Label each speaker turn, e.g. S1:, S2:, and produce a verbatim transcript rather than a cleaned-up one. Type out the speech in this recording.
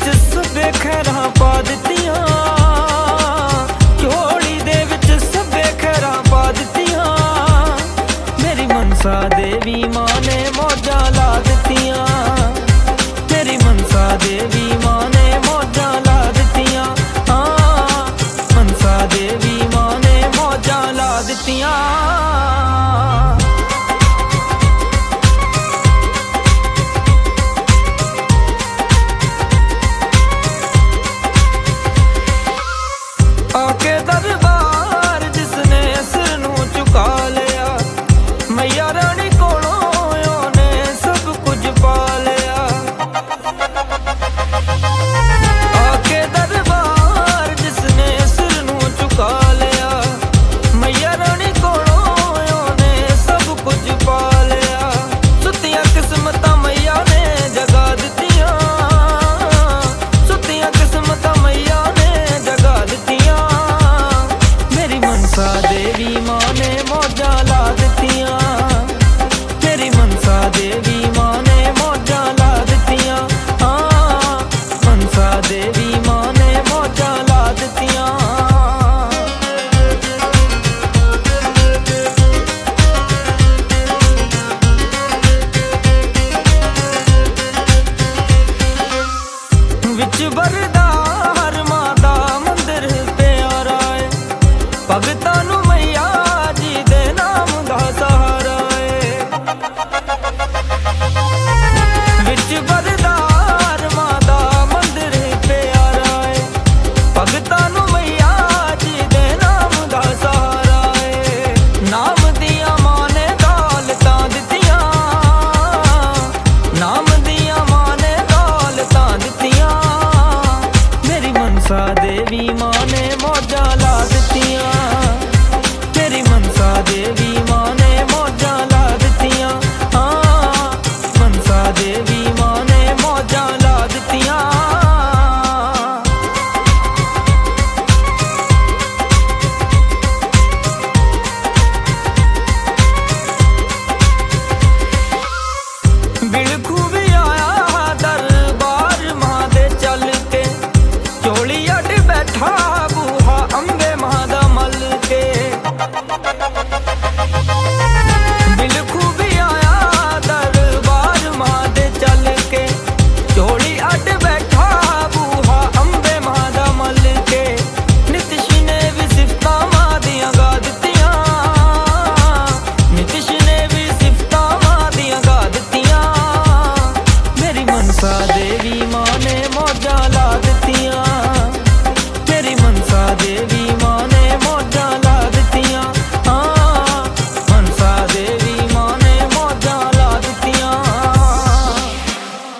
S1: विच सबे खैरां पा दित्तियां, झोली दे विच सबे खैरां पा दित्तियां। मेरी मनसा देवी मां ने मौजां ला दित्तियां, मेरी मनसा देवी मां ने मौजां ला दित्तियां। हाँ, मनसा देवी मां ने मौजां ला दित्तियां। आके दरबार जिसने सिर नू झुका लिया, मैया रानी कोलों ओने सब कुछ पा लिया। आके दरबार जिसने सिर नू झुका लिया, मैया रानी कोलों ओने सब कुछ पा लिया। सुतियां किस्मतां मैया ने जगा दित्तियां, सुतियां किस्मतां मैया ने जगा दित्तियां। मेरी मनसा देवी मां ने मौजां ला दित्तियां, मेरी मनसा देवी मां ने मौजां ला दित्तियां। हाँ, मनसा देवी मां ने मौजां ला दित्तियां। विच बरदार मां दा मंदिर प्यारा है, भगतां नू मैया जी दे नाम दा सहारा है। विच बरदार मां दा मंदिर प्यारा है, भगतां नू मैया जी दे नाम दा सहारा है। नाम दियां मां ने दौलतां दित्तियां, नाम दियां मां ने दौलतां दित्तियां। मेरी मनसा देवी मां ने मौजां ला दित्तियां, मेरी मनसा देवी मां ने मौजां ला दित्तियां। हाँ, मनसा देवी मां ने मौजां ला दित्तियां। बिलखू भी आया दरबार मां दे चल के, झोली अड बैठा बूहा अंबे मां दा मल के। बिलखू भी आया दरबार मां दे चल के, झोली अड बैठा बूहा अंबे मां दा मल के। नितिश ने भी सिफतां मां दियां गा दित्तियां, नितिश ने भी सिफतां मां दियां गा दित्तियां। मेरी मनसा देवी मां ने मौजां ला दित्तियां,